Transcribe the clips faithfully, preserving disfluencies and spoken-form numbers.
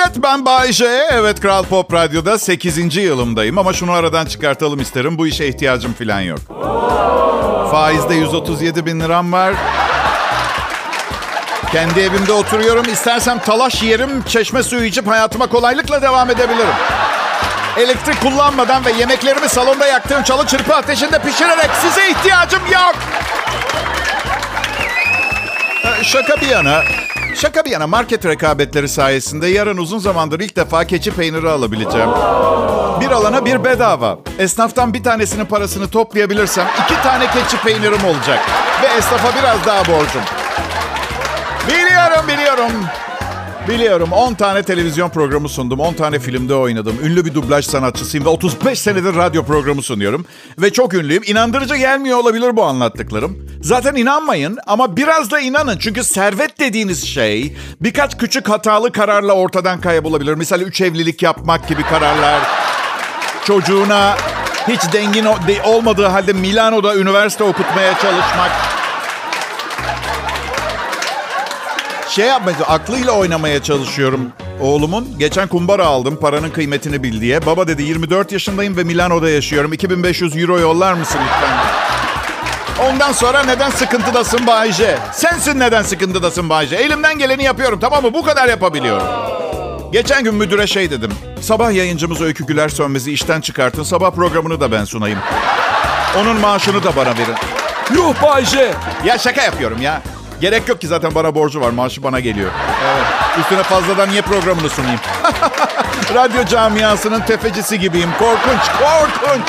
millet, ben Bay J. Evet, Kral Pop Radyo'da sekizinci yılımdayım ama şunu aradan çıkartalım isterim. Bu işe ihtiyacım falan yok. Faizde yüz otuz yedi bin liram var. Kendi evimde oturuyorum. İstersem talaş yerim, çeşme suyu içip hayatıma kolaylıkla devam edebilirim. Elektrik kullanmadan ve yemeklerimi salonda yaktığım çalı çırpı ateşinde pişirerek size ihtiyacım yok. Şaka bir yana, şaka bir yana market rekabetleri sayesinde yarın uzun zamandır ilk defa keçi peyniri alabileceğim. Bir alana bir bedava. Esnaftan bir tanesinin parasını toplayabilirsem iki tane keçi peynirim olacak. Ve esnafa biraz daha borcum. Biliyorum, biliyorum. Biliyorum, on tane televizyon programı sundum, on tane filmde oynadım. Ünlü bir dublaj sanatçısıyım ve otuz beş senedir radyo programı sunuyorum. Ve çok ünlüyüm. İnandırıcı gelmiyor olabilir bu anlattıklarım. Zaten inanmayın ama biraz da inanın. Çünkü servet dediğiniz şey birkaç küçük hatalı kararla ortadan kaybolabilir. Mesela üç evlilik yapmak gibi kararlar. Çocuğuna hiç dengin olmadığı halde Milano'da üniversite okutmaya çalışmak. Şey yapmaya, aklıyla oynamaya çalışıyorum oğlumun. Geçen kumbara aldım paranın kıymetini bil diye. Baba dedi, yirmi dört yaşındayım ve Milano'da yaşıyorum. iki bin beş yüz euro yollar mısın lütfen? Ondan sonra neden sıkıntıdasın Bay J? Sensin neden sıkıntıdasın Bay J? Elimden geleni yapıyorum, tamam mı? Bu kadar yapabiliyorum. Geçen gün müdüre şey dedim. Sabah yayıncımız Öykü Güler Sönmez'i işten çıkartın. Sabah programını da ben sunayım. Onun maaşını da bana verin. Yuh Bay J! Ya şaka yapıyorum ya. Gerek yok ki, zaten bana borcu var. Maaşı bana geliyor. Evet. Üstüne fazladan niye programını sunayım? Radyo camiasının tefecisi gibiyim. Korkunç, korkunç.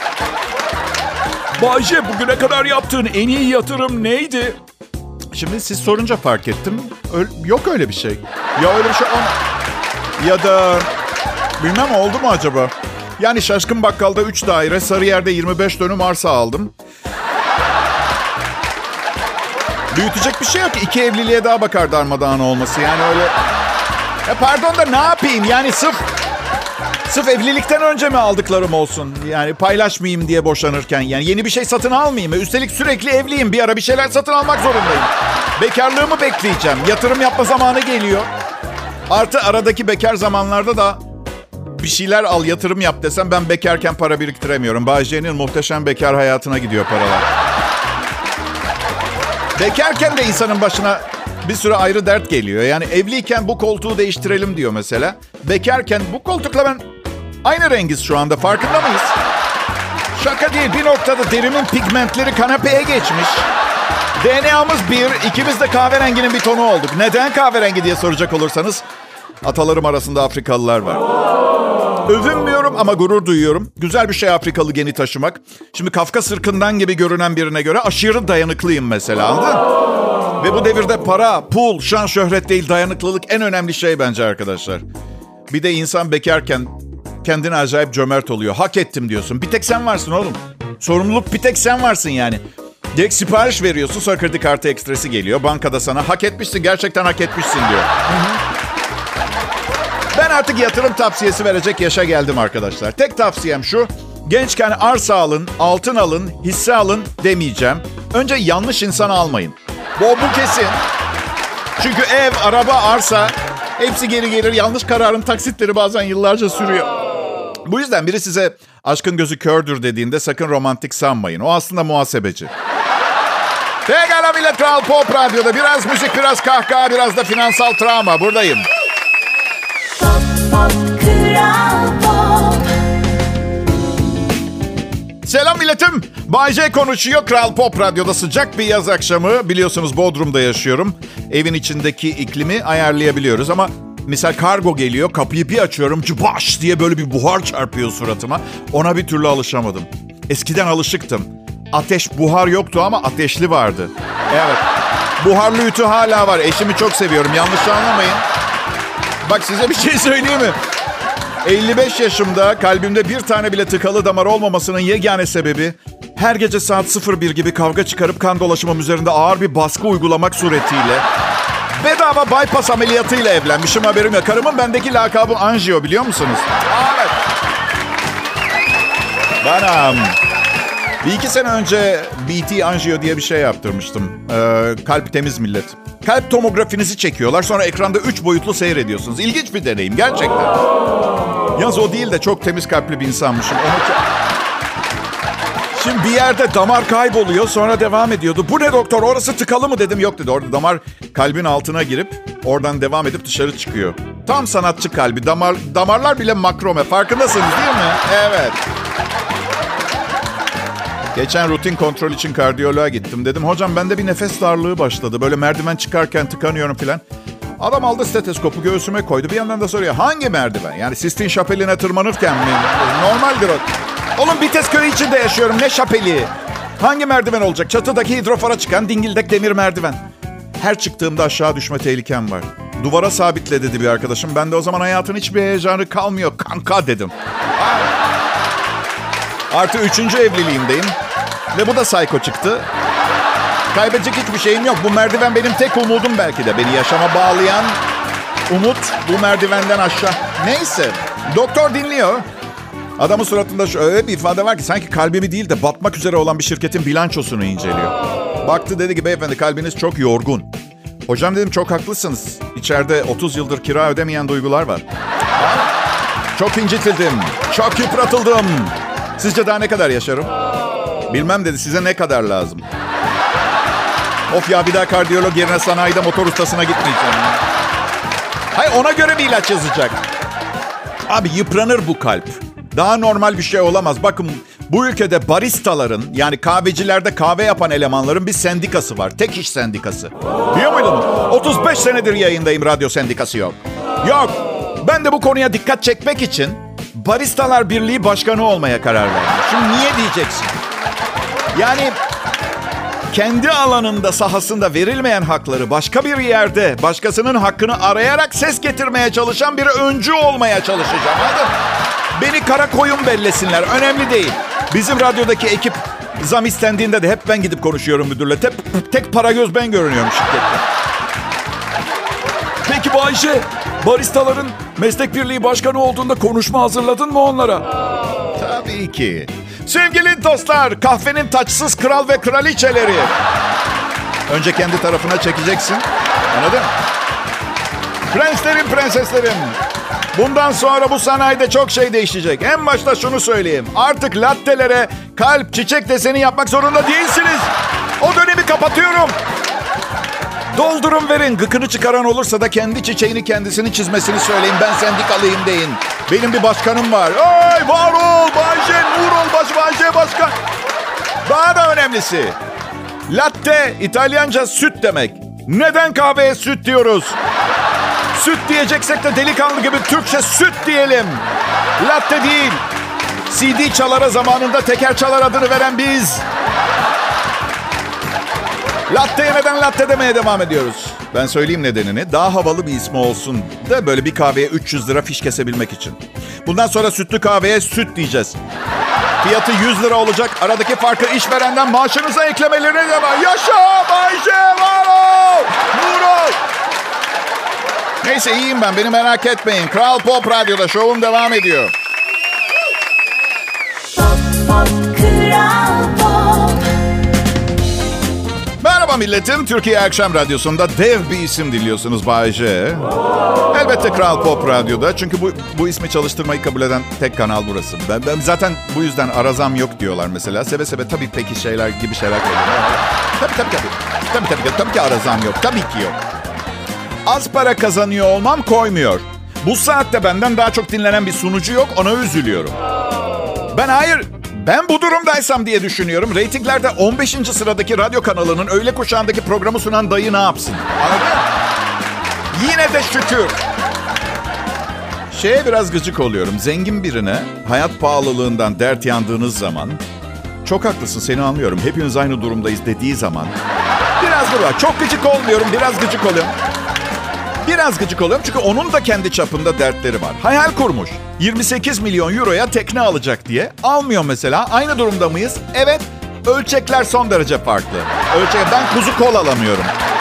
Bayce, bugüne kadar yaptığın en iyi yatırım neydi? Şimdi siz sorunca fark ettim. Öyle, yok öyle bir şey. Ya öyle bir şey on... Ya da... Bilmem, oldu mu acaba? Yani Şaşkın Bakkal'da üç daire, Sarıyer'de yirmi beş dönüm arsa aldım. Büyütecek bir şey yok. İki evliliğe daha bakar darmadağın olması. Yani öyle... Ya pardon da ne yapayım? Yani sırf... Sırf evlilikten önce mi aldıklarım olsun? Yani paylaşmayayım diye boşanırken. Yani yeni bir şey satın almayayım. Üstelik sürekli evliyim. Bir ara bir şeyler satın almak zorundayım. Bekarlığımı bekleyeceğim. Yatırım yapma zamanı geliyor. Artı aradaki bekar zamanlarda da bir şeyler al, yatırım yap desem ben bekarken para biriktiremiyorum. Bay J'nin muhteşem bekar hayatına gidiyor paralar. Bekarken de insanın başına bir sürü ayrı dert geliyor. Yani evliyken bu koltuğu değiştirelim diyor mesela. Bekarken bu koltukla ben aynı rengiz şu anda, farkında mıyız? Şaka değil, bir noktada derimin pigmentleri kanepeye geçmiş. D N A'mız bir, ikimiz de kahverenginin bir tonu olduk. Neden kahverengi diye soracak olursanız, atalarım arasında Afrikalılar var. Övünmüyorum ama gurur duyuyorum. Güzel bir şey Afrikalı geni taşımak. Şimdi Kafkas ırkından gibi görünen birine göre aşırı dayanıklıyım mesela, anladın? Ve bu devirde para, pul, şan, şöhret değil, dayanıklılık en önemli şey bence arkadaşlar. Bir de insan bekarken kendine acayip cömert oluyor. Hak ettim diyorsun. Bir tek sen varsın oğlum. Sorumluluk bir tek sen varsın yani. Direkt sipariş veriyorsun, sonra kredi kartı ekstresi geliyor. Bankada sana hak etmişsin, gerçekten hak etmişsin diyor. Ben artık yatırım tavsiyesi verecek yaşa geldim arkadaşlar. Tek tavsiyem şu: gençken arsa alın, altın alın, hisse alın demeyeceğim. Önce yanlış insanı almayın. Bu, bu kesin. Çünkü ev, araba, arsa hepsi geri gelir. Yanlış kararın taksitleri bazen yıllarca sürüyor. Bu yüzden biri size aşkın gözü kördür dediğinde sakın romantik sanmayın. O aslında muhasebeci. Pekala millet, Kral Pop Radyo'da biraz müzik, biraz kahkaha, biraz da finansal travma. Buradayım. Pop, pop, Kral Pop. Selam milletim. Bay J konuşuyor. Kral Pop Radyo'da sıcak bir yaz akşamı. Biliyorsunuz Bodrum'da yaşıyorum. Evin içindeki iklimi ayarlayabiliyoruz ama misal kargo geliyor. Kapıyı bir açıyorum. Cıbaş diye böyle bir buhar çarpıyor suratıma. Ona bir türlü alışamadım. Eskiden alışıktım. Ateş, buhar yoktu ama ateşli vardı. Evet. Buharlı ütü hala var. Eşimi çok seviyorum. Yanlış anlamayın. Bak size bir şey söyleyeyim mi? elli beş yaşımda kalbimde bir tane bile tıkalı damar olmamasının yegane sebebi her gece saat sıfır bir gibi kavga çıkarıp kan dolaşımım üzerinde ağır bir baskı uygulamak suretiyle bedava bypass ameliyatıyla evlenmişim, haberim yok. Karımın bendeki lakabı anjiyo, biliyor musunuz? Evet. Bana Bir iki sene önce B T anjiyo diye bir şey yaptırmıştım. Ee, kalp temiz millet. Kalp tomografinizi çekiyorlar. Sonra ekranda üç boyutlu seyrediyorsunuz. İlginç bir deneyim gerçekten. Yalnız o değil de çok temiz kalpli bir insanmışım. Onu çok... Şimdi bir yerde damar kayboluyor, sonra devam ediyordu. Bu ne doktor, orası tıkalı mı dedim. Yok dedi, orada damar kalbin altına girip oradan devam edip dışarı çıkıyor. Tam sanatçı kalbi. Damar, damarlar bile makrome. Farkındasınız değil mi? Evet. Geçen rutin kontrol için kardiyoloğa gittim. Dedim hocam bende bir nefes darlığı başladı. Böyle merdiven çıkarken tıkanıyorum filan. Adam aldı stetoskopu göğsüme koydu. Bir yandan da soruyor hangi merdiven? Yani Sistine Şapeli'ne tırmanırken mi? Normaldir o. Oğlum Bitezköy içinde yaşıyorum. Ne şapeli? Hangi merdiven olacak? Çatıdaki hidrofora çıkan dingildek demir merdiven. Her çıktığımda aşağı düşme tehlikem var. Duvara sabitle dedi bir arkadaşım. Ben de o zaman hayatın hiçbir heyecanı kalmıyor kanka dedim. Artı üçüncü evliliğimdeyim. Ve bu da psycho çıktı. Kaybedecek hiçbir şeyim yok. Bu merdiven benim tek umudum belki de. Beni yaşama bağlayan umut bu merdivenden aşağı. Neyse. Doktor dinliyor. Adamın suratında şöyle bir ifade var ki sanki kalbimi değil de batmak üzere olan bir şirketin bilançosunu inceliyor. Baktı dedi ki beyefendi kalbiniz çok yorgun. Hocam dedim çok haklısınız. İçeride otuz yıldır kira ödemeyen duygular var. Çok incitildim. Çok yıpratıldım. Sizce daha ne kadar yaşarım? Bilmem dedi, size ne kadar lazım? Of ya bir daha kardiyolog yerine sanayide motor ustasına gitmeyeceğim. Hayır ona göre bir ilaç yazacak. Abi yıpranır bu kalp. Daha normal bir şey olamaz. Bakın bu ülkede baristaların yani kahvecilerde kahve yapan elemanların bir sendikası var. Tek iş sendikası. Biliyor muydun? otuz beş senedir yayındayım, radyo sendikası yok. Yok. Ben de bu konuya dikkat çekmek için Baristalar Birliği Başkanı olmaya karar verdim. Şimdi niye diyeceksin? Yani kendi alanında, sahasında verilmeyen hakları başka bir yerde başkasının hakkını arayarak ses getirmeye çalışan bir öncü olmaya çalışacağım. Anladın? Beni kara koyun bellesinler. Önemli değil. Bizim radyodaki ekip zam istendiğinde de hep ben gidip konuşuyorum müdürle. Tek, tek para göz ben görünüyorum şirkette. Peki Bayşe, baristaların meslek birliği başkanı olduğunda konuşma hazırladın mı onlara? Tabii ki. Sevgili dostlar, kahvenin taçsız kral ve kraliçeleri. Önce kendi tarafına çekeceksin. Anladın mı? Prenslerim, prenseslerim. Bundan sonra bu sanayide çok şey değişecek. En başta şunu söyleyeyim. Artık lattelere kalp, çiçek deseni yapmak zorunda değilsiniz. O dönemi kapatıyorum. Doldurun verin. Gıkını çıkaran olursa da kendi çiçeğini kendisini çizmesini söyleyin. Ben sendikalıyım deyin. Benim bir başkanım var. Ay var ol Bayşe, nur ol baş, Bayşe başkan. Daha da önemlisi. Latte İtalyanca süt demek. Neden kahveye süt diyoruz? Süt diyeceksek de delikanlı gibi Türkçe süt diyelim. Latte değil. C D çalara zamanında teker çalar adını veren biz. Latte'ye neden latte demeye devam ediyoruz? Ben söyleyeyim nedenini. Daha havalı bir ismi olsun da böyle bir kahveye üç yüz lira fiş kesebilmek için. Bundan sonra sütlü kahveye süt diyeceğiz. Fiyatı yüz lira olacak. Aradaki farkı işverenden maaşınıza eklemelerine de var. Yaşa Bayşe, var ol, nur ol. Neyse iyiyim ben. Beni merak etmeyin. Kral Pop Radyo'da şovum devam ediyor. Pop, pop, Kral Pop. Merhaba milletim. Türkiye Akşam Radyosu'nda dev bir isim dinliyorsunuz, Bay J. Elbette Kral Pop Radyo'da. Çünkü bu, bu ismi çalıştırmayı kabul eden tek kanal burası. Ben, ben zaten bu yüzden arazam yok diyorlar mesela. Seve seve tabii peki şeyler gibi şeyler koyuyorlar. Tabii tabii tabii. Tabii tabii tabii ki arazam yok. Tabii ki yok. Az para kazanıyor olmam koymuyor. Bu saatte benden daha çok dinlenen bir sunucu yok. Ona üzülüyorum. Ben hayır... Ben bu durumdaysam diye düşünüyorum. Reytinglerde on beşinci sıradaki radyo kanalının öğle kuşağındaki programı sunan dayı ne yapsın? Anladın? Yine de şükür. Şeye biraz gıcık oluyorum. Zengin birine hayat pahalılığından dert yandığınız zaman... Çok haklısın, seni anlıyorum. Hepimiz aynı durumdayız dediği zaman... Biraz dur bak. Çok gıcık olmuyorum. Biraz gıcık oluyorum. Biraz gıcık oluyorum çünkü onun da kendi çapında dertleri var. Hayal kurmuş. yirmi sekiz milyon euroya tekne alacak diye. Almıyor mesela. Aynı durumda mıyız? Evet. Ölçekler son derece farklı. Ölçek, ben kuzu kol alamıyorum.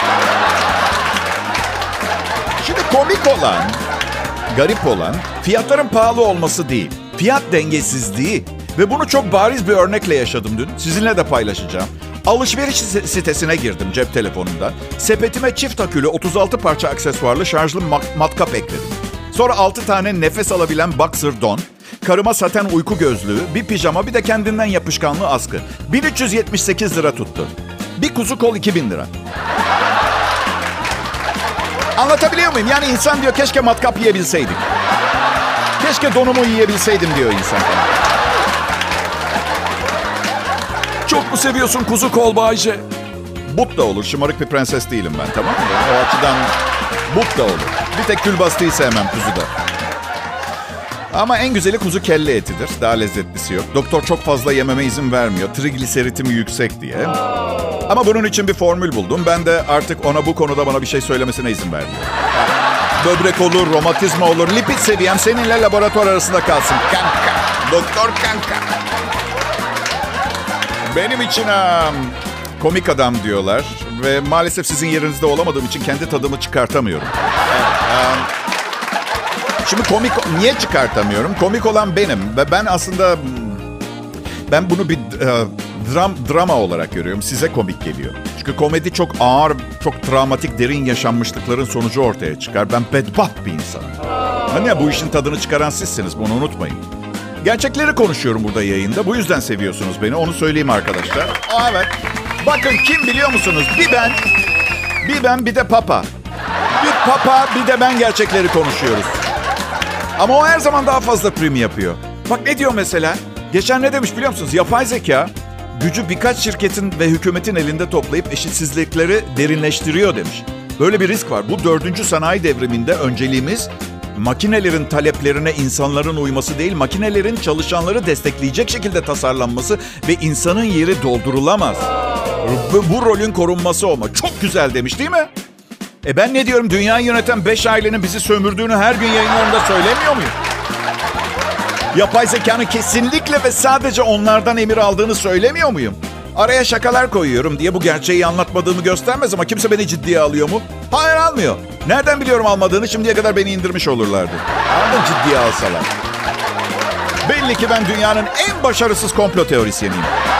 Şimdi komik olan, garip olan fiyatların pahalı olması değil. Fiyat dengesizliği. Ve bunu çok bariz bir örnekle yaşadım dün. Sizinle de paylaşacağım. Alışveriş sitesine girdim cep telefonundan. Sepetime çift akülü otuz altı parça aksesuarlı şarjlı matkap ekledim. Sonra altı tane nefes alabilen boxer don, karıma saten uyku gözlüğü, bir pijama, bir de kendinden yapışkanlı askı. bin üç yüz yetmiş sekiz lira tuttu. Bir kuzu kol iki bin lira. Anlatabiliyor muyum? Yani insan diyor keşke matkap yiyebilseydik. Keşke donumu yiyebilseydim diyor insan. Çok mu seviyorsun kuzu kol Bayce? But da olur. Şımarık bir prenses değilim ben, tamam mı? O açıdan but da olur. Bir tek külbastıyı sevmem kuzuda. Ama en güzeli kuzu kelle etidir. Daha lezzetlisi yok. Doktor çok fazla yememe izin vermiyor. Trigliseritim yüksek diye. Ama bunun için bir formül buldum. Ben de artık ona bu konuda bana bir şey söylemesine izin vermiyorum. Böbrek olur, romatizma olur. Lipid seviyem seninle laboratuvar arasında kalsın. Kanka. Doktor kanka. Benim için um, komik adam diyorlar. Ve maalesef sizin yerinizde olamadığım için kendi tadımı çıkartamıyorum. Evet, um, şimdi komik... Niye çıkartamıyorum? Komik olan benim. Ve ben aslında... Ben bunu bir uh, dram, drama olarak görüyorum. Size komik geliyor. Çünkü komedi çok ağır, çok travmatik, derin yaşanmışlıkların sonucu ortaya çıkar. Ben bedbaht bir insanım. Hani ya, bu işin tadını çıkaran sizsiniz. Bunu unutmayın. Gerçekleri konuşuyorum burada yayında. Bu yüzden seviyorsunuz beni. Onu söyleyeyim arkadaşlar. Aa, evet. Bakın kim biliyor musunuz? Bir ben, bir ben, bir de Papa. Bir Papa, bir de ben gerçekleri konuşuyoruz. Ama o her zaman daha fazla prim yapıyor. Bak ne diyor mesela? Geçen ne demiş biliyor musunuz? Yapay zeka gücü birkaç şirketin ve hükümetin elinde toplayıp eşitsizlikleri derinleştiriyor demiş. Böyle bir risk var. Bu dördüncü sanayi devriminde önceliğimiz makinelerin taleplerine insanların uyması değil, makinelerin çalışanları destekleyecek şekilde tasarlanması ve insanın yeri doldurulamaz. Bu, bu rolün korunması olma. Çok güzel demiş değil mi? E ben ne diyorum? Dünyayı yöneten beş ailenin bizi sömürdüğünü her gün yayınlarında söylemiyor muyum? Yapay zekanın kesinlikle ve sadece onlardan emir aldığını söylemiyor muyum? Araya şakalar koyuyorum diye bu gerçeği anlatmadığımı göstermez ama kimse beni ciddiye alıyor mu? Hayır, almıyor. Nereden biliyorum almadığını? Şimdiye kadar beni indirmiş olurlardı. Anladın, ciddiye alsalar. Belli ki ben dünyanın en başarısız komplo teorisyeniyim.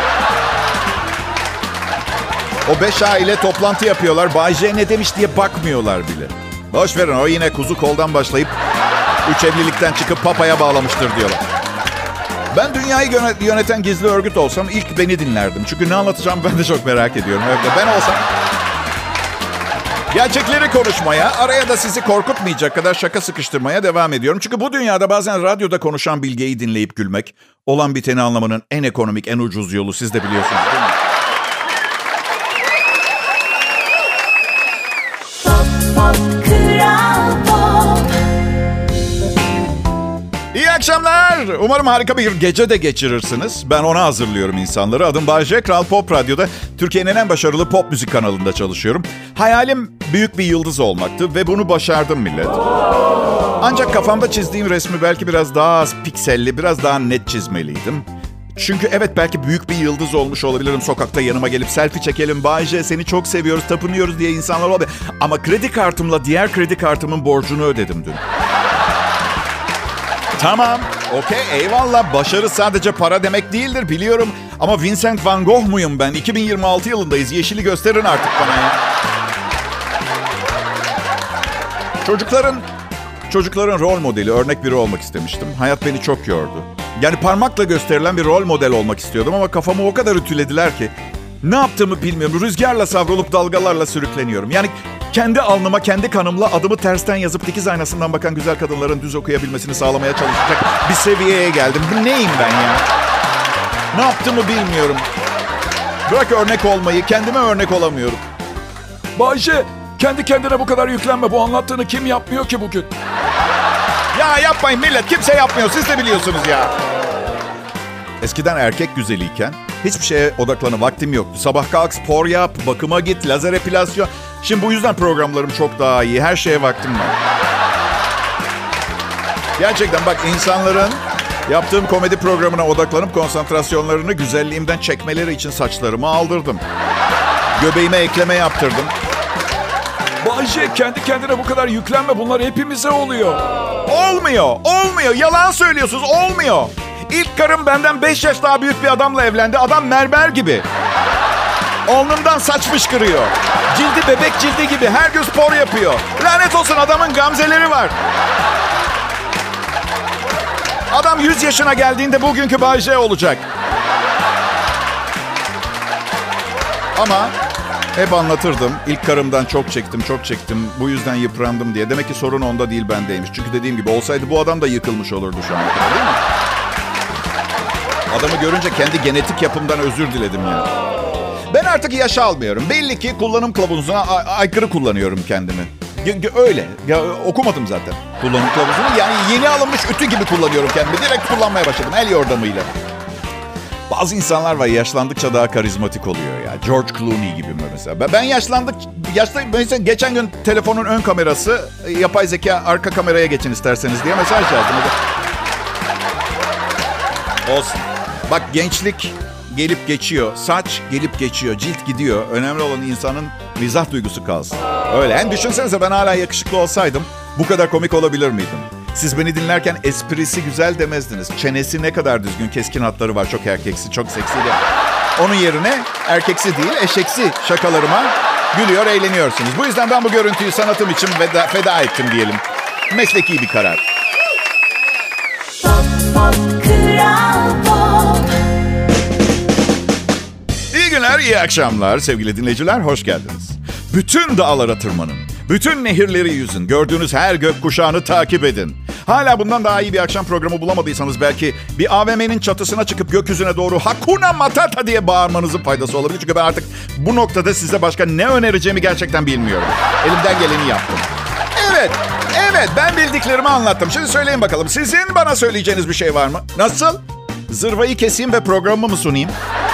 O beş aile toplantı yapıyorlar. Bay J ne demiş diye bakmıyorlar bile. Boş verin, o yine kuzu koldan başlayıp üç evlilikten çıkıp papaya bağlamıştır diyorlar. Ben dünyayı yöneten gizli örgüt olsam ilk beni dinlerdim. Çünkü ne anlatacağım ben de çok merak ediyorum. Evet, ben olsam gerçekleri konuşmaya, araya da sizi korkutmayacak kadar şaka sıkıştırmaya devam ediyorum. Çünkü bu dünyada bazen radyoda konuşan bilgeyi dinleyip gülmek, olan biteni anlamanın en ekonomik, en ucuz yolu. Siz de biliyorsunuz değil mi? İyi akşamlar. Umarım harika bir gece de geçirirsiniz. Ben ona hazırlıyorum insanları. Adım Bay J. Kral Pop Radyo'da Türkiye'nin en başarılı pop müzik kanalında çalışıyorum. Hayalim büyük bir yıldız olmaktı ve bunu başardım millet. Ancak kafamda çizdiğim resmi belki biraz daha az pikselli, biraz daha net çizmeliydim. Çünkü evet, belki büyük bir yıldız olmuş olabilirim. Sokakta yanıma gelip selfie çekelim, Bay J seni çok seviyoruz, tapınıyoruz diye insanlar olabilir. Ama kredi kartımla diğer kredi kartımın borcunu ödedim dün. Tamam, okey, eyvallah. Başarı sadece para demek değildir, biliyorum. Ama Vincent Van Gogh muyum ben? iki bin yirmi altı yılındayız. Yeşili gösterin artık bana ya. Çocukların, çocukların rol modeli, örnek biri olmak istemiştim. Hayat beni çok yordu. Yani parmakla gösterilen bir rol model olmak istiyordum ama kafamı o kadar ütülediler ki ne yaptığımı bilmiyorum. Rüzgarla savrulup dalgalarla sürükleniyorum. Yani kendi alnıma, kendi kanımla adımı tersten yazıp dikiz aynasından bakan güzel kadınların düz okuyabilmesini sağlamaya çalışacak bir seviyeye geldim. Bu neyim ben ya? Ne yaptığımı bilmiyorum. Bırak örnek olmayı, kendime örnek olamıyorum. Bayce, kendi kendine bu kadar yüklenme. Bu anlattığını kim yapmıyor ki bugün? Ya yapmayın millet, kimse yapmıyor. Siz de biliyorsunuz ya. Eskiden erkek güzeliyken hiçbir şeye odaklanıp vaktim yoktu. Sabah kalk, spor yap, bakıma git, lazer epilasyon. Şimdi bu yüzden programlarım çok daha iyi. Her şeye vaktim var. Gerçekten bak, insanların yaptığım komedi programına odaklanıp konsantrasyonlarını güzelliğimden çekmeleri için saçlarımı aldırdım. Göbeğime ekleme yaptırdım. Bayce, kendi kendine bu kadar yüklenme. Bunlar hepimize oluyor. Olmuyor, olmuyor. Yalan söylüyorsunuz, olmuyor. İlk karım benden beş yaş daha büyük bir adamla evlendi. Adam mermer gibi. Alnından saç fışkırıyor. Cildi bebek cildi gibi. Her gün spor yapıyor. Lanet olsun, adamın gamzeleri var. Adam yüz yaşına geldiğinde bugünkü Bay J olacak. Ama hep anlatırdım. İlk karımdan çok çektim, çok çektim. Bu yüzden yıprandım diye. Demek ki sorun onda değil, bendeymiş. Çünkü dediğim gibi olsaydı bu adam da yıkılmış olurdu şu an. Değil mi? Adamı görünce kendi genetik yapımdan özür diledim ya. Ben artık yaş almıyorum. Belli ki kullanım kılavuzuna a- aykırı kullanıyorum kendimi. Öyle. Ya, okumadım zaten kullanım kılavuzunu. Yani yeni alınmış ütü gibi kullanıyorum kendimi. Direkt kullanmaya başladım el yordamıyla. Bazı insanlar var, yaşlandıkça daha karizmatik oluyor ya. George Clooney gibi mesela. Ben yaşlandık, yaşlı, mesela geçen gün telefonun ön kamerası, yapay zeka arka kameraya geçin isterseniz diye mesaj yazdım. Olsun. Bak, gençlik gelip geçiyor, saç gelip geçiyor, cilt gidiyor. Önemli olan insanın mizah duygusu kalsın. Öyle. Hem düşünsenize, ben hala yakışıklı olsaydım bu kadar komik olabilir miydim? Siz beni dinlerken esprisi güzel demezdiniz. Çenesi ne kadar düzgün, keskin hatları var. Çok erkeksi, çok seksi de. Onun yerine erkeksi değil, eşeksi şakalarıma gülüyor, eğleniyorsunuz. Bu yüzden ben bu görüntüyü sanatım için feda, feda ettim diyelim. Mesleki bir karar. Pop, pop, Kral Pop. İyi günler, iyi akşamlar sevgili dinleyiciler. Hoş geldiniz. Bütün dağlara tırmanın. Bütün nehirleri yüzün. Gördüğünüz her gökkuşağını takip edin. Hala bundan daha iyi bir akşam programı bulamadıysanız belki bir A V M'nin çatısına çıkıp gökyüzüne doğru Hakuna Matata diye bağırmanızın faydası olabilir. Çünkü ben artık bu noktada size başka ne önereceğimi gerçekten bilmiyorum. Elimden geleni yaptım. Evet, evet, ben bildiklerimi anlattım. Şimdi söyleyin bakalım, sizin bana söyleyeceğiniz bir şey var mı? Nasıl? Zırvayı keseyim ve programımı mı sunayım?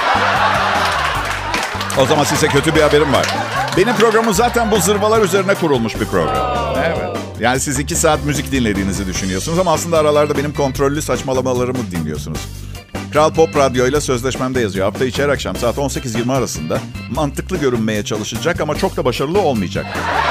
O zaman size kötü bir haberim var. Benim programım zaten bu zırvalar üzerine kurulmuş bir program. Evet. Yani siz iki saat müzik dinlediğinizi düşünüyorsunuz ama aslında aralarda benim kontrollü saçmalamalarımı dinliyorsunuz. Kral Pop Radyo ile sözleşmemde yazıyor. Hafta içi her akşam saat on sekiz yirmi arasında mantıklı görünmeye çalışacak ama çok da başarılı olmayacak.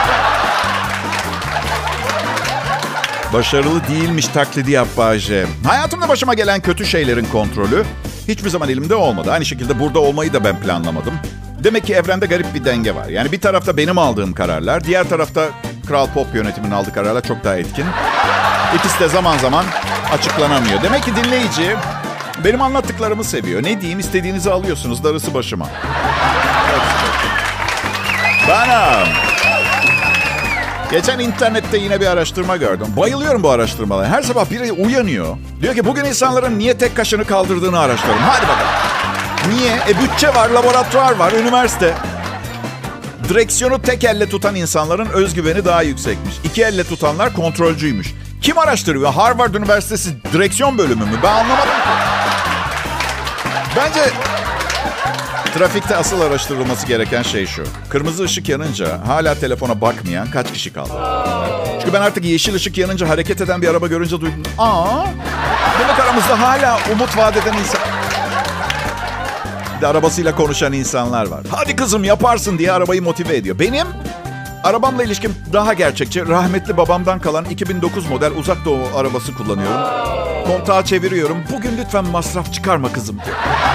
Başarılı değilmiş taklidi yap Bayce. Hayatımda başıma gelen kötü şeylerin kontrolü hiçbir zaman elimde olmadı. Aynı şekilde burada olmayı da ben planlamadım. Demek ki evrende garip bir denge var. Yani bir tarafta benim aldığım kararlar, diğer tarafta Kral Pop yönetiminin aldığı kararlar çok daha etkin. İkisi de zaman zaman açıklanamıyor. Demek ki dinleyici benim anlattıklarımı seviyor. Ne diyeyim, istediğinizi alıyorsunuz, darısı başıma. Bana. Geçen internette yine bir araştırma gördüm. Bayılıyorum bu araştırmalara. Her sabah biri uyanıyor. Diyor ki bugün insanların niye tek kaşını kaldırdığını araştıralım. Hadi bakalım. Niye? E bütçe var, laboratuvar var, üniversite. Direksiyonu tek elle tutan insanların özgüveni daha yüksekmiş. İki elle tutanlar kontrolcüymüş. Kim araştırıyor? Harvard Üniversitesi direksiyon bölümü mü? Ben anlamadım ki. Bence trafikte asıl araştırılması gereken şey şu. Kırmızı ışık yanınca hala telefona bakmayan kaç kişi kaldı? Çünkü ben artık yeşil ışık yanınca hareket eden bir araba görünce duydum. Aa, demek aramızda hala umut vaat eden insan... Bir de arabasıyla konuşan insanlar var. Hadi kızım yaparsın diye arabayı motive ediyor. Benim arabamla ilişkim daha gerçekçi. Rahmetli babamdan kalan iki bin dokuz model uzak doğu arabası kullanıyorum. Kontağı çeviriyorum. Bugün lütfen masraf çıkarma kızım diyor.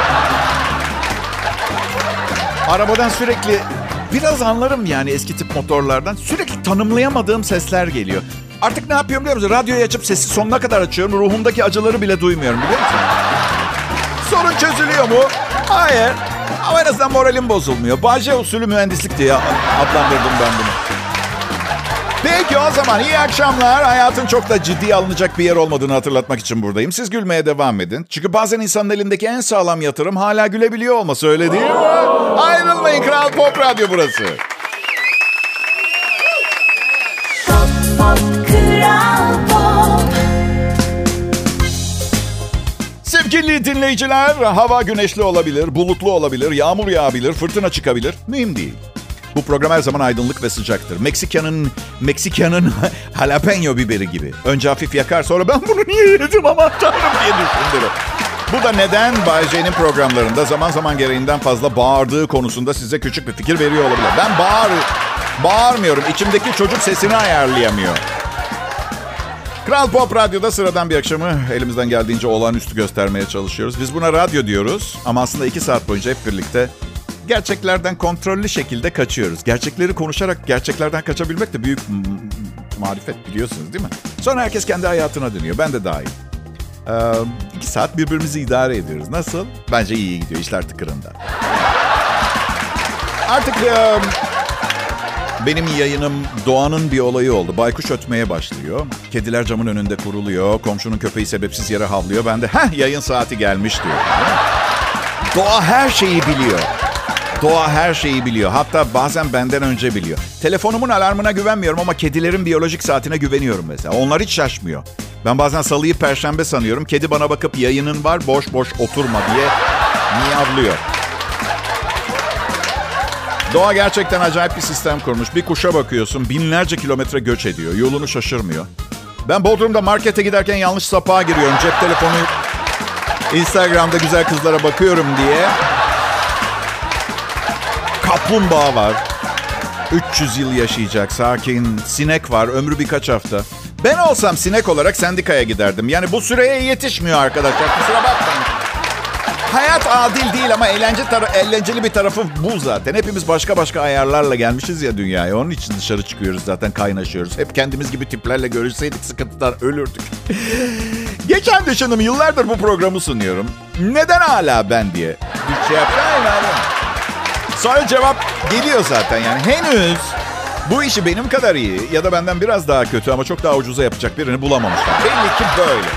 Arabadan sürekli biraz anlarım yani eski tip motorlardan. Sürekli tanımlayamadığım sesler geliyor. Artık ne yapıyorum biliyor musun? Radyoyu açıp sesi sonuna kadar açıyorum. Ruhumdaki acıları bile duymuyorum biliyor musun? Sorun çözülüyor mu? Hayır. Ama en azından moralim bozulmuyor. Bağcay usulü mühendislik diye adlandırdım ben bunu. Peki o zaman iyi akşamlar. Hayatın çok da ciddiye alınacak bir yer olmadığını hatırlatmak için buradayım. Siz gülmeye devam edin. Çünkü bazen insanın elindeki en sağlam yatırım hala gülebiliyor olması, öyle değil mi? Ayrılmayın, Kral Pop Radyo burası. Pop, pop, Kral Pop. Sevgili dinleyiciler, hava güneşli olabilir, bulutlu olabilir, yağmur yağabilir, fırtına çıkabilir. Mühim değil. Bu program her zaman aydınlık ve sıcaktır. Meksika'nın Meksika'nın jalapeno biberi gibi. Önce hafif yakar, sonra ben bunu niye yedim aman tanrım diye düşündürür. Bu da neden Bay J'nin programlarında zaman zaman gereğinden fazla bağırdığı konusunda size küçük bir fikir veriyor olabilir. Ben bağır, bağırmıyorum. İçimdeki çocuk sesini ayarlayamıyor. Kral Pop Radyo'da sıradan bir akşamı elimizden geldiğince olağanüstü göstermeye çalışıyoruz. Biz buna radyo diyoruz ama aslında iki saat boyunca hep birlikte gerçeklerden kontrollü şekilde kaçıyoruz. Gerçekleri konuşarak gerçeklerden kaçabilmek de büyük m- marifet, biliyorsunuz değil mi? Sonra herkes kendi hayatına dönüyor. Ben de dahil. Ee, iki saat birbirimizi idare ediyoruz. Nasıl? Bence iyi gidiyor. İşler tıkırında. Artık e, benim yayınım doğanın bir olayı oldu. Baykuş ötmeye başlıyor. Kediler camın önünde kuruluyor. Komşunun köpeği sebepsiz yere havlıyor. Ben de heh yayın saati gelmiş diyor. Doğa her şeyi biliyor. Doğa her şeyi biliyor. Hatta bazen benden önce biliyor. Telefonumun alarmına güvenmiyorum ama kedilerin biyolojik saatine güveniyorum mesela. Onlar hiç şaşmıyor. Ben bazen salıyı perşembe sanıyorum. Kedi bana bakıp yayının var boş boş oturma diye miyavlıyor. Doğa gerçekten acayip bir sistem kurmuş. Bir kuşa bakıyorsun binlerce kilometre göç ediyor. Yolunu şaşırmıyor. Ben Bodrum'da markete giderken yanlış sapağa giriyorum. Cep telefonu Instagram'da güzel kızlara bakıyorum diye. Kaplumbağa var. üç yüz yıl yaşayacak, sakin. Sinek var, ömrü birkaç hafta. Ben olsam sinek olarak sendikaya giderdim. Yani bu süreye yetişmiyor arkadaşlar. Kusura bakmayın. Hayat adil değil ama eğlence tar- eğlenceli bir tarafı bu zaten. Hepimiz başka başka ayarlarla gelmişiz ya dünyaya. Onun için dışarı çıkıyoruz zaten, kaynaşıyoruz. Hep kendimiz gibi tiplerle görüşseydik sıkıntıdan ölürdük. Geçen düşündüm, yıllardır bu programı sunuyorum. Neden hala ben diye. Bir şey yapayım abi. Sonra cevap geliyor zaten yani. Henüz bu işi benim kadar iyi ya da benden biraz daha kötü ama çok daha ucuza yapacak birini bulamamışlar. Belli ki böyle.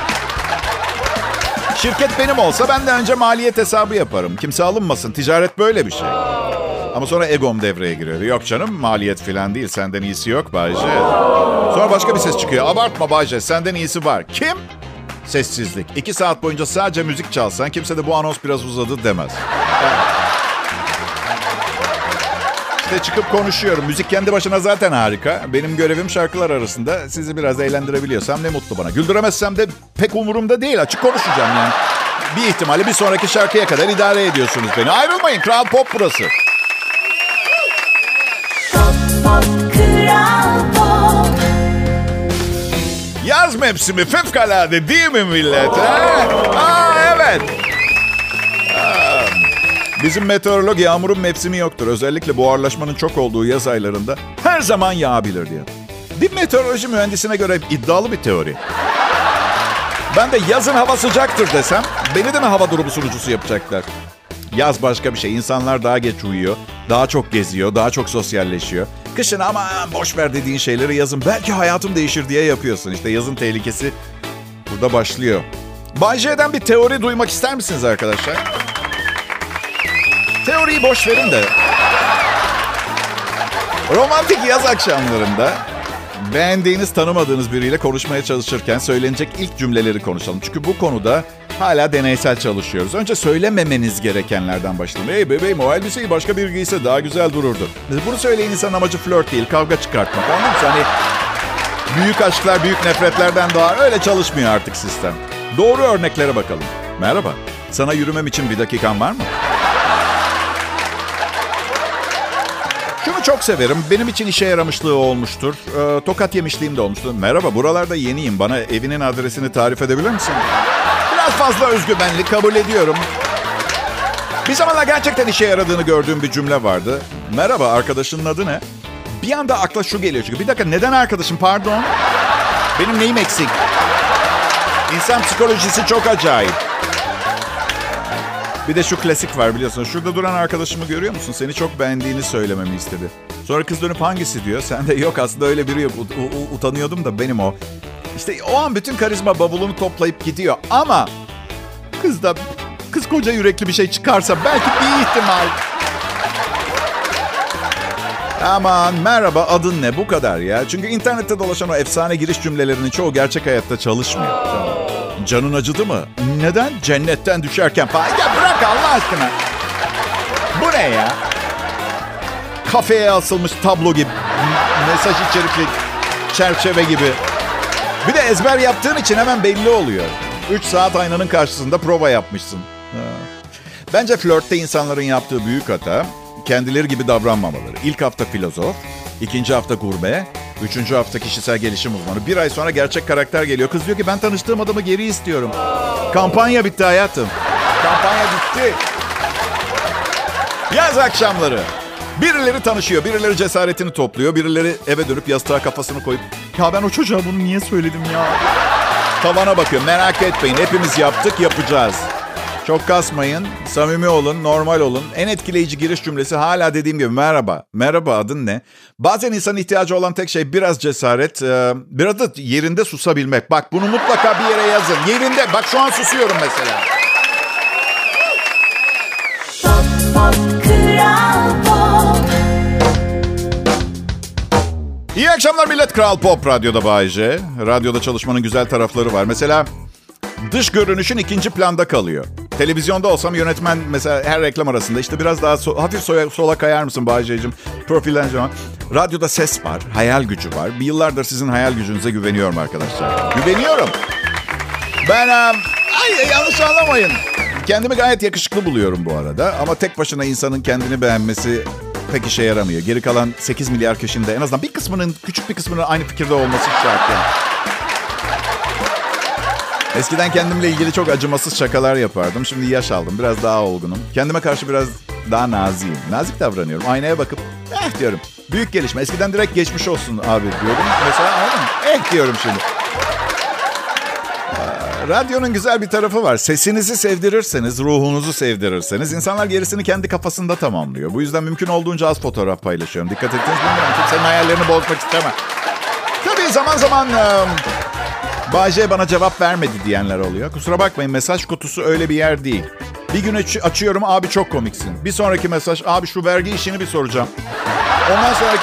Şirket benim olsa ben de önce maliyet hesabı yaparım. Kimse alınmasın. Ticaret böyle bir şey. Ama sonra egom devreye giriyor. Yok canım, maliyet falan değil. Senden iyisi yok Bayce. Sonra başka bir ses çıkıyor. Abartma Bayce, senden iyisi var. Kim? Sessizlik. İki saat boyunca sadece müzik çalsan kimse de bu anons biraz uzadı demez. İşte çıkıp konuşuyorum. Müzik kendi başına zaten harika. Benim görevim şarkılar arasında sizi biraz eğlendirebiliyorsam ne mutlu bana. Güldüremezsem de pek umurumda değil. Açık konuşacağım yani. Bir ihtimalle bir sonraki şarkıya kadar idare ediyorsunuz beni. Ayrılmayın. Kral Pop burası. Pop, pop, Kral Pop. Yaz mevsimi fevkalade değil mi millet? Ha? Aa, evet. Bizim meteorolog yağmurun mevsimi yoktur. Özellikle buharlaşmanın çok olduğu yaz aylarında her zaman yağabilir diyor. Bir meteoroloji mühendisine göre iddialı bir teori. Ben de yazın hava sıcaktır desem beni de mi hava durumu sunucusu yapacaklar? Yaz başka bir şey. İnsanlar daha geç uyuyor, daha çok geziyor, daha çok sosyalleşiyor. Kışın aman boş ver dediğin şeyleri yazın belki hayatım değişir diye yapıyorsun. İşte yazın tehlikesi burada başlıyor. Bay J'den bir teori duymak ister misiniz arkadaşlar? Teoriyi boş verin de. Romantik yaz akşamlarında beğendiğiniz, tanımadığınız biriyle konuşmaya çalışırken söylenecek ilk cümleleri konuşalım. Çünkü bu konuda hala deneysel çalışıyoruz. Önce söylememeniz gerekenlerden başlayalım. Hey bebeğim, o elbiseyi başka biri giyse daha güzel dururdu. Bunu söyleyen insanın amacı flört değil, kavga çıkartmak. Anladın mı? Hani büyük aşklar, büyük nefretlerden doğar. Öyle çalışmıyor artık sistem. Doğru örneklere bakalım. Merhaba, sana yürümem için bir dakikan var mı? Şunu çok severim. Benim için işe yaramışlığı olmuştur. Ee, tokat yemişliğim de olmuştur. Merhaba, buralarda yeniyim. Bana evinin adresini tarif edebilir misin? Biraz fazla özgüvenli, kabul ediyorum. Bir zamanlar gerçekten işe yaradığını gördüğüm bir cümle vardı. Merhaba, arkadaşının adı ne? Bir anda akla şu geliyor çünkü. Bir dakika, neden arkadaşım? Pardon. Benim neyim eksik? İnsan psikolojisi çok acayip. Bir de şu klasik var biliyorsun. Şurada duran arkadaşımı görüyor musun? Seni çok beğendiğini söylememi istedi. Sonra kız dönüp hangisi diyor. Sen de yok aslında öyle biri yok. U- u- utanıyordum da benim o. İşte o an bütün karizma bavulunu toplayıp gidiyor. Ama kız da kız koca yürekli bir şey çıkarsa belki bir ihtimal. Aman merhaba, adın ne, bu kadar ya. Çünkü internette dolaşan o efsane giriş cümlelerinin çoğu gerçek hayatta çalışmıyor. Canın acıdı mı? Neden? Cennetten düşerken falan. Ya bırak Allah aşkına. Bu ne ya? Kafeye asılmış tablo gibi. Mesaj içerikli çerçeve gibi. Bir de ezber yaptığın için hemen belli oluyor. Üç saat aynanın karşısında prova yapmışsın. Ha. Bence flörtte insanların yaptığı büyük hata kendileri gibi davranmamaları. İlk hafta filozof, ikinci hafta gurme, Üçüncü hafta kişisel gelişim uzmanı. Bir ay sonra gerçek karakter geliyor. Kız diyor ki ben tanıştığım adamı geri istiyorum. Kampanya bitti hayatım. Kampanya bitti. Yaz akşamları. Birileri tanışıyor, birileri cesaretini topluyor, birileri eve dönüp yastığa kafasını koyup ya ben o çocuğa bunu niye söyledim ya? Tavana bakıyor. Merak etmeyin. Hepimiz yaptık, yapacağız. Çok kasmayın. Samimi olun, normal olun. En etkileyici giriş cümlesi hala dediğim gibi merhaba. Merhaba, adın ne? Bazen insanın ihtiyacı olan tek şey biraz cesaret. Biraz da yerinde susabilmek. Bak bunu mutlaka bir yere yazın. Yerinde. Bak şu an susuyorum mesela. Pop, pop, Kral Pop. İyi akşamlar millet. Kral Pop Radyo'da Bay J. Radyoda çalışmanın güzel tarafları var. Mesela dış görünüşün ikinci planda kalıyor. Televizyonda olsam yönetmen mesela her reklam arasında işte biraz daha so- hafif sola, sola kayar mısın Bay J'cim? Profilden zaman. Radyoda ses var, hayal gücü var. Bir yıllardır sizin hayal gücünüze güveniyorum arkadaşlar. Güveniyorum. Ben um, ay yanlış anlamayın. Kendimi gayet yakışıklı buluyorum bu arada. Ama tek başına insanın kendini beğenmesi pek işe yaramıyor. Geri kalan sekiz milyar kişinin de en azından bir kısmının, küçük bir kısmının aynı fikirde olması şart yani. Eskiden kendimle ilgili çok acımasız şakalar yapardım. Şimdi yaş aldım. Biraz daha olgunum. Kendime karşı biraz daha naziyim. Nazik davranıyorum. Aynaya bakıp eh diyorum. Büyük gelişme. Eskiden direkt geçmiş olsun abi diyordum. Mesela anladın mı? Eh diyorum şimdi. Radyonun güzel bir tarafı var. Sesinizi sevdirirseniz, ruhunuzu sevdirirseniz insanlar gerisini kendi kafasında tamamlıyor. Bu yüzden mümkün olduğunca az fotoğraf paylaşıyorum. Dikkat ettiniz bilmiyorum. Kimsenin hayallerini bozmak istemem. Tabii zaman zaman um, Bay J bana cevap vermedi diyenler oluyor. Kusura bakmayın, mesaj kutusu öyle bir yer değil. Bir gün aç- açıyorum abi çok komiksin. Bir sonraki mesaj abi şu vergi işini bir soracağım. Ondan sonraki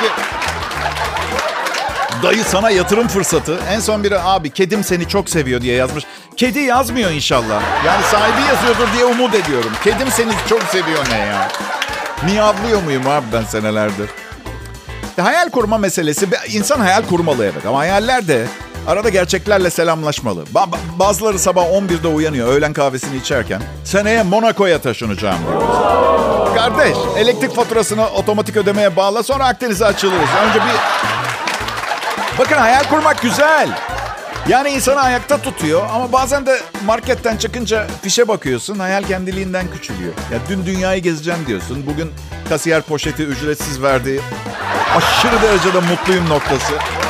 dayı sana yatırım fırsatı. En son biri abi kedim seni çok seviyor diye yazmış. Kedi yazmıyor inşallah. Yani sahibi yazıyordur diye umut ediyorum. Kedim seni çok seviyor ne ya? Miyavlıyor muyum abi ben senelerdir? E, hayal kurma meselesi. İnsan hayal kurmalı evet ama hayaller de arada gerçeklerle selamlaşmalı. Ba- bazıları sabah on birde uyanıyor öğlen kahvesini içerken. Seneye Monaco'ya taşınacağım diyor. Kardeş elektrik faturasını otomatik ödemeye bağla sonra Akdeniz'e açılırız. Önce bir... Bakın hayal kurmak güzel. Yani insanı ayakta tutuyor ama bazen de marketten çıkınca fişe bakıyorsun. Hayal kendiliğinden küçülüyor. Ya dün dünyayı gezeceğim diyorsun. Bugün kasiyer poşeti ücretsiz verdi. Aşırı derecede mutluyum noktası.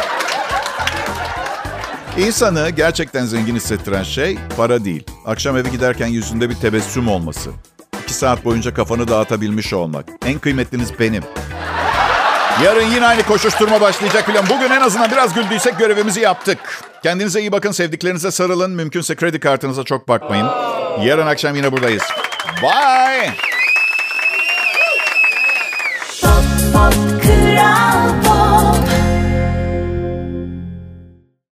İnsanı gerçekten zengin hissettiren şey para değil. Akşam eve giderken yüzünde bir tebessüm olması. İki saat boyunca kafanı dağıtabilmiş olmak. En kıymetliniz benim. Yarın yine aynı koşuşturma başlayacak filan. Bugün en azından biraz güldüysek görevimizi yaptık. Kendinize iyi bakın, sevdiklerinize sarılın. Mümkünse kredi kartınıza çok bakmayın. Yarın akşam yine buradayız. Bye.